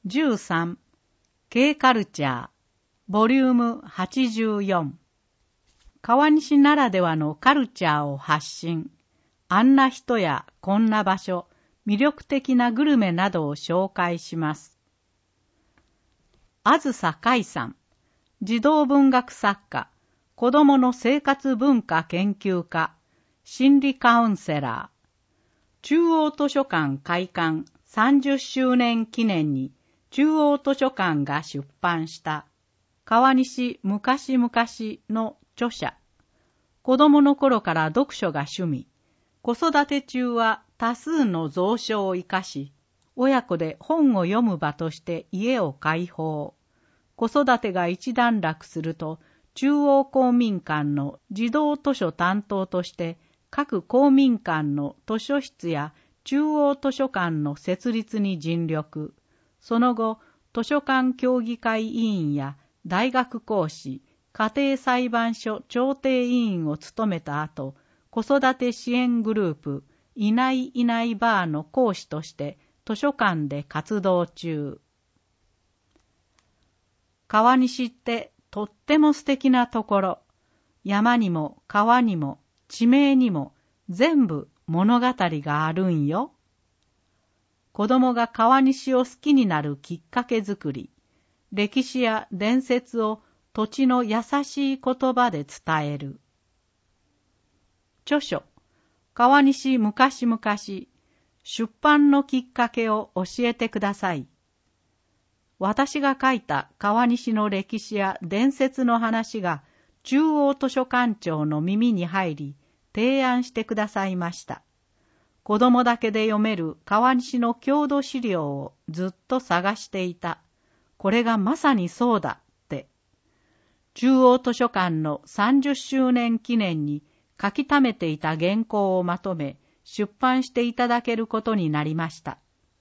13 K カルチャーボリューム84川西ならではのカルチャーを発信、あんな人やこんな場所、魅力的なグルメなどを紹介します。あずさかいさん、児童文学作家、子どもの生活文化研究家、心理カウンセラー。中央図書館開館30周年記念に中央図書館が出版した川西昔々の著者。子供の頃から読書が趣味。子育て中は多数の蔵書を生かし、親子で本を読む場として家を開放。子育てが一段落すると、中央公民館の児童図書担当として、各公民館の図書室や中央図書館の設立に尽力。その後、図書館協議会委員や大学講師、家庭裁判所調停委員を務めた後、子育て支援グループ、いないいないばあの講師として図書館で活動中。川西ってとっても素敵なところ。山にも川にも地名にも全部物語があるんよ。子供が川西を好きになるきっかけづくり、歴史や伝説を土地の優しい言葉で伝える。著書、川西昔々、出版のきっかけを教えてください。私が書いた川西の歴史や伝説の話が中央図書館長の耳に入り、提案してくださいました。子供だけで読める川西の郷土資料をずっと探していた。これがまさにそうだって。中央図書館の30周年記念に書き溜めていた原稿をまとめ、出版していただけることになりました。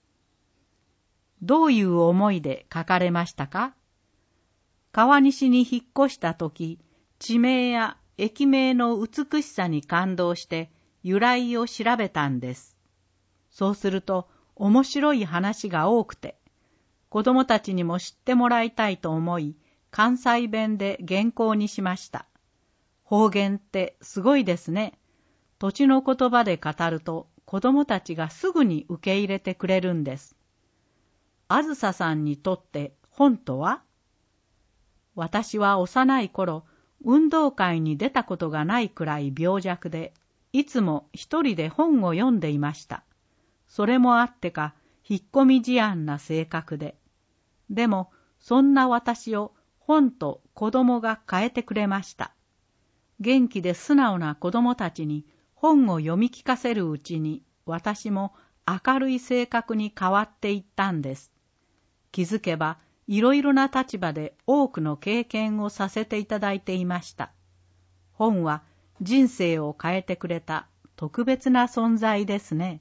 どういう思いで書かれましたか？川西に引っ越したとき、地名や駅名の美しさに感動して由来を調べたんです。そうすると面白い話が多くて、子供たちにも知ってもらいたいと思い、関西弁で原稿にしました。方言ってすごいですね。土地の言葉で語ると子供たちがすぐに受け入れてくれるんです。あずささんにとって本とは？私は幼い頃、運動会に出たことがないくらい病弱で、いつも一人で本を読んでいました。それもあってか、引っ込み思案な性格で。でも、そんな私を本と子供が変えてくれました。元気で素直な子供たちに本を読み聞かせるうちに、私も明るい性格に変わっていったんです。気づけば、いろいろな立場で多くの経験をさせていただいていました。本は人生を変えてくれた特別な存在ですね。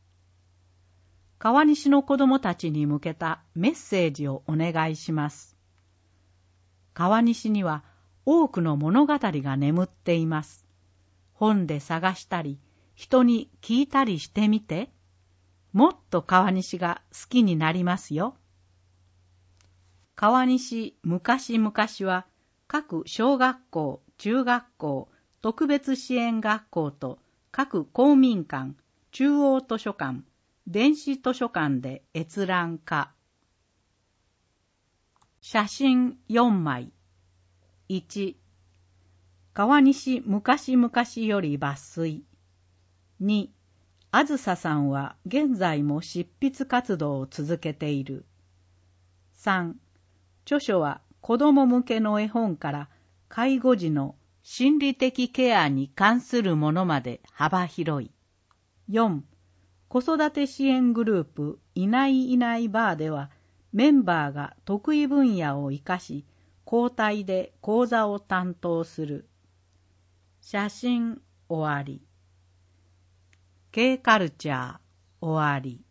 川西の子供たちに向けたメッセージをお願いします。川西には多くの物語が眠っています。本で探したり、人に聞いたりしてみて、もっと川西が好きになりますよ。川西昔々は各小学校、中学校、特別支援学校と各公民館、中央図書館、電子図書館で閲覧可。写真4枚。1、川西昔々より抜粋。2、あずささんは現在も執筆活動を続けている。3、著書は子ども向けの絵本から介護時の心理的ケアに関するものまで幅広い。4、子育て支援グループいないいないばあではメンバーが得意分野を生かし交代で講座を担当する。写真終わり。K カルチャー終わり。